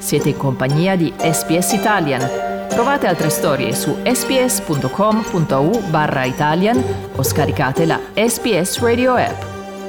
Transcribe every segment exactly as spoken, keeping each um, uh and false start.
Siete in compagnia di S B S Italian. Trovate altre storie su sbs.com.au barra Italian o scaricate la S B S Radio app.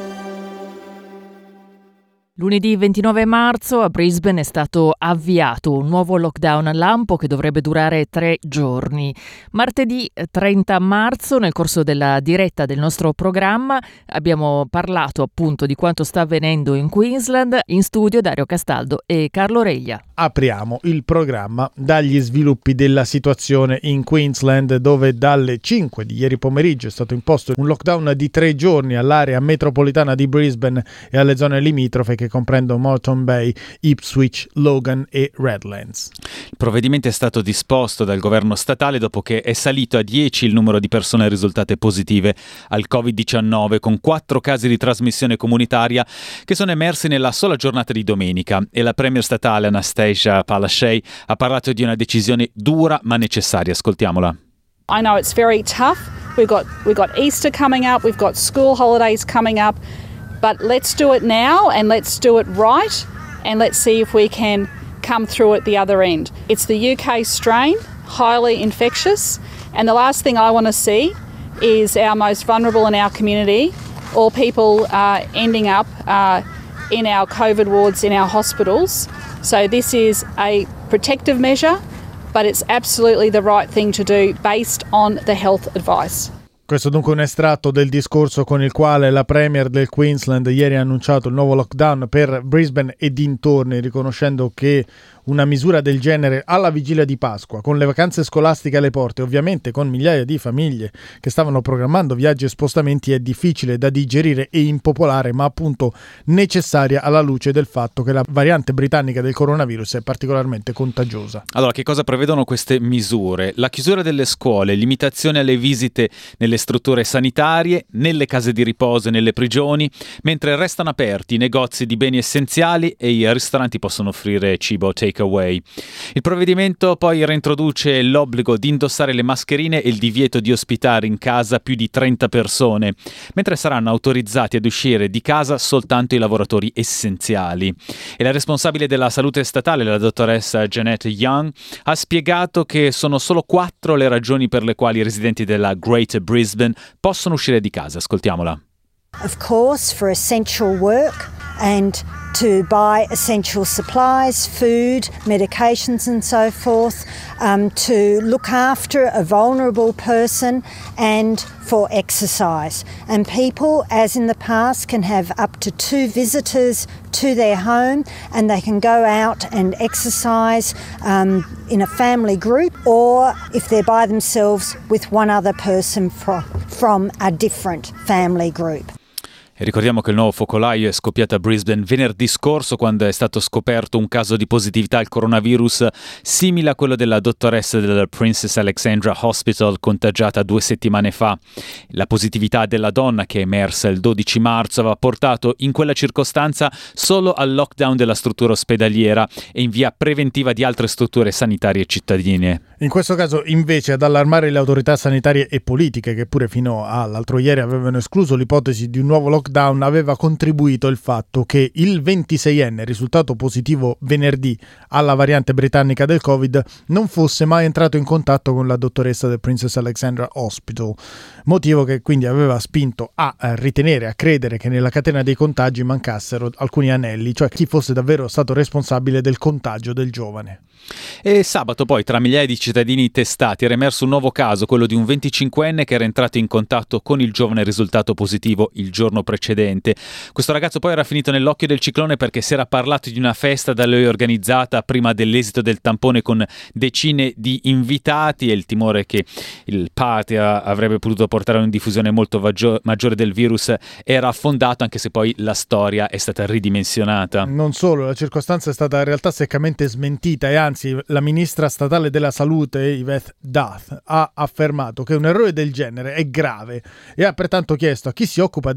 Lunedì ventinove marzo a Brisbane è stato avviato un nuovo lockdown a lampo che dovrebbe durare tre giorni. Martedì trenta marzo, nel corso della diretta del nostro programma, abbiamo parlato appunto di quanto sta avvenendo in Queensland. In studio Dario Castaldo e Carlo Reglia. Apriamo il programma dagli sviluppi della situazione in Queensland, dove dalle cinque di ieri pomeriggio è stato imposto un lockdown di tre giorni all'area metropolitana di Brisbane e alle zone limitrofe che comprendono Moreton Bay, Ipswich, Logan e Redlands. Il provvedimento è stato disposto dal governo statale dopo che è salito a dieci il numero di persone risultate positive al covid diciannove, con quattro casi di trasmissione comunitaria che sono emersi nella sola giornata di domenica, e la premier statale Anastasia Palaszczuk ha parlato di una decisione dura ma necessaria. Ascoltiamola. I know it's very tough. We've got we've got Easter coming up, we've got school holidays coming up, but let's do it now and let's do it right and let's see if we can come through at the other end. It's the U K strain, highly infectious, and the last thing I want to see is our most vulnerable in our community, or people uh, ending up uh, in our COVID wards in our hospitals. So this is a protective measure, but it's absolutely the right thing to do based on the health advice. Questo dunque un estratto del discorso con il quale la Premier del Queensland ieri ha annunciato il nuovo lockdown per Brisbane e dintorni, riconoscendo che una misura del genere alla vigilia di Pasqua, con le vacanze scolastiche alle porte, ovviamente con migliaia di famiglie che stavano programmando viaggi e spostamenti, è difficile da digerire e impopolare, ma appunto necessaria alla luce del fatto che la variante britannica del coronavirus è particolarmente contagiosa. Allora, che cosa prevedono queste misure? La chiusura delle scuole, limitazione alle visite nelle strutture sanitarie, nelle case di riposo e nelle prigioni, mentre restano aperti i negozi di beni essenziali e i ristoranti possono offrire cibo take away. Il provvedimento poi reintroduce l'obbligo di indossare le mascherine e il divieto di ospitare in casa più di trenta persone, mentre saranno autorizzati ad uscire di casa soltanto i lavoratori essenziali. E la responsabile della salute statale, la dottoressa Janet Young, ha spiegato che sono solo quattro le ragioni per le quali i residenti della Greater Brisbane possono uscire di casa. Ascoltiamola. Of course, for essential work and to buy essential supplies, food, medications and so forth, um, to look after a vulnerable person and for exercise. And people, as in the past, can have up to two visitors to their home and they can go out and exercise um, in a family group, or if they're by themselves with one other person from, from a different family group. E ricordiamo che il nuovo focolaio è scoppiato a Brisbane venerdì scorso, quando è stato scoperto un caso di positività al coronavirus simile a quello della dottoressa del Princess Alexandra Hospital contagiata due settimane fa. La positività della donna, che è emersa il dodici marzo, aveva portato in quella circostanza solo al lockdown della struttura ospedaliera e in via preventiva di altre strutture sanitarie cittadine. In questo caso, invece, ad allarmare le autorità sanitarie e politiche, che pure fino all'altro ieri avevano escluso l'ipotesi di un nuovo lockdown, aveva contribuito il fatto che il ventiseienne risultato positivo venerdì alla variante britannica del Covid non fosse mai entrato in contatto con la dottoressa del Princess Alexandra Hospital, motivo che quindi aveva spinto a ritenere, a credere che nella catena dei contagi mancassero alcuni anelli, cioè chi fosse davvero stato responsabile del contagio del giovane. E sabato poi, tra migliaia di cittadini testati, era emerso un nuovo caso, quello di un venticinquenne che era entrato in contatto con il giovane risultato positivo il giorno precedente. Questo ragazzo poi era finito nell'occhio del ciclone perché si era parlato di una festa da lui organizzata prima dell'esito del tampone con decine di invitati, e il timore che il party avrebbe potuto portare a una diffusione molto vaggio- maggiore del virus era affondato, anche se poi la storia è stata ridimensionata. Non solo, la circostanza è stata in realtà seccamente smentita, e anzi la ministra statale della salute Yvette Duff ha affermato che un errore del genere è grave e ha pertanto chiesto a chi si occupa dei tracciamenti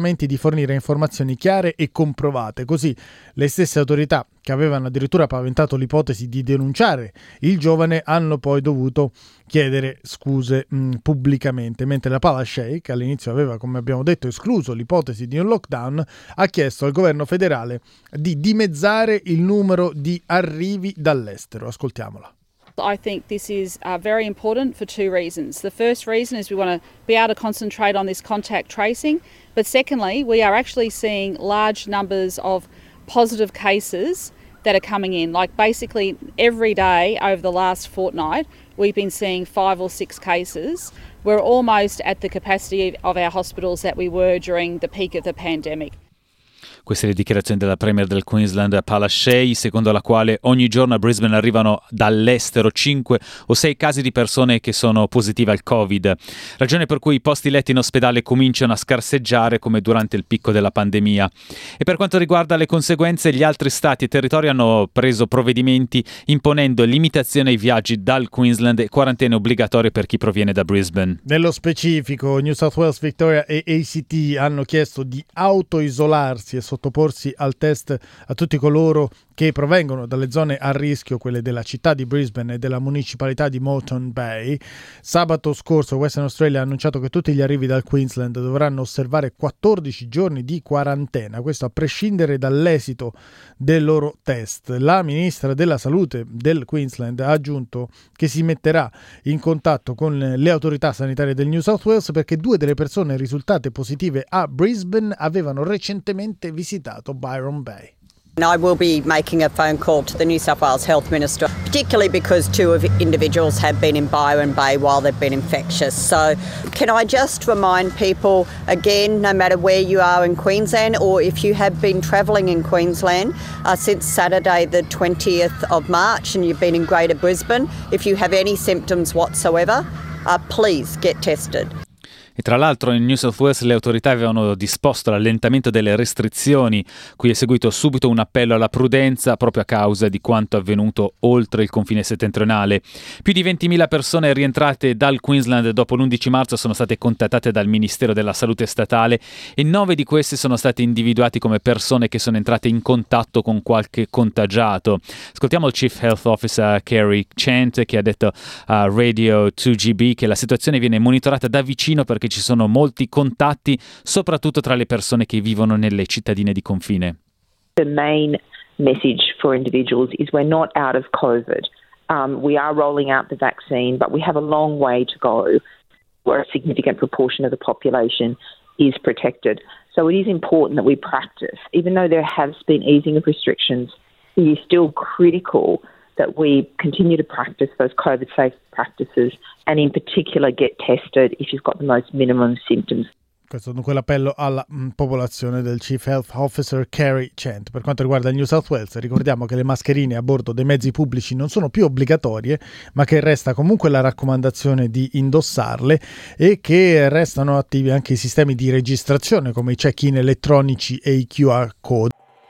appuntamenti di fornire informazioni chiare e comprovate. Così le stesse autorità che avevano addirittura paventato l'ipotesi di denunciare il giovane hanno poi dovuto chiedere scuse mh, pubblicamente, mentre la Palaszczuk, che all'inizio aveva, come abbiamo detto, escluso l'ipotesi di un lockdown, ha chiesto al governo federale di dimezzare il numero di arrivi dall'estero. Ascoltiamola. I think this is uh, very important for two reasons. The first reason is we want to be able to concentrate on this contact tracing, but secondly, we are actually seeing large numbers of positive cases that are coming in. Like basically every day over the last fortnight, we've been seeing five or six cases. We're almost at the capacity of our hospitals that we were during the peak of the pandemic. Queste le dichiarazioni della Premier del Queensland Palaszczuk, secondo la quale ogni giorno a Brisbane arrivano dall'estero cinque o sei casi di persone che sono positive al Covid, ragione per cui i posti letti in ospedale cominciano a scarseggiare come durante il picco della pandemia. E per quanto riguarda le conseguenze, gli altri stati e territori hanno preso provvedimenti imponendo limitazioni ai viaggi dal Queensland e quarantene obbligatorie per chi proviene da Brisbane. Nello specifico, New South Wales, Victoria e A C T hanno chiesto di autoisolarsi e sottoporsi al test a tutti coloro che provengono dalle zone a rischio, quelle della città di Brisbane e della municipalità di Moreton Bay. Sabato scorso Western Australia ha annunciato che tutti gli arrivi dal Queensland dovranno osservare quattordici giorni di quarantena, questo a prescindere dall'esito del loro test. La ministra della salute del Queensland ha aggiunto che si metterà in contatto con le autorità sanitarie del New South Wales perché due delle persone risultate positive a Brisbane avevano recentemente visitato Byron Bay. I will be making a phone call to the New South Wales Health Minister, particularly because two of individuals have been in Byron Bay while they've been infectious. So can I just remind people again, no matter where you are in Queensland or if you have been travelling in Queensland uh, since Saturday the twentieth of March and you've been in Greater Brisbane, if you have any symptoms whatsoever, uh, please get tested. E tra l'altro in New South Wales le autorità avevano disposto l'allentamento delle restrizioni, cui è seguito subito un appello alla prudenza proprio a causa di quanto avvenuto oltre il confine settentrionale. Più di ventimila persone rientrate dal Queensland dopo l'undici marzo sono state contattate dal Ministero della Salute statale e nove di queste sono state individuati come persone che sono entrate in contatto con qualche contagiato. Ascoltiamo il Chief Health Officer Kerry Chant, che ha detto a Radio due G B che la situazione viene monitorata da vicino perché ci sono molti contatti, soprattutto tra le persone che vivono nelle cittadine di confine. The main message for individuals is we're not out of COVID. Um, we are rolling out the vaccine, but we have a long way to go where a significant proportion of the population is protected. So it is important that we practice. Even though there has been easing of restrictions, it is still critical that we continue to practice those COVID-safe practices and in particular get tested if you've got the most minimum symptoms. Questo è dunque l'appello alla mh, popolazione del Chief Health Officer Kerry Chant. Per quanto riguarda il New South Wales, ricordiamo che le mascherine a bordo dei mezzi pubblici non sono più obbligatorie, ma che resta comunque la raccomandazione di indossarle e che restano attivi anche i sistemi di registrazione come i check-in elettronici e i Q R code.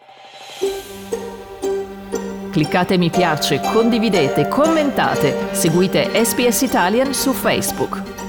Cliccate mi piace, condividete, commentate, seguite S B S Italian su Facebook.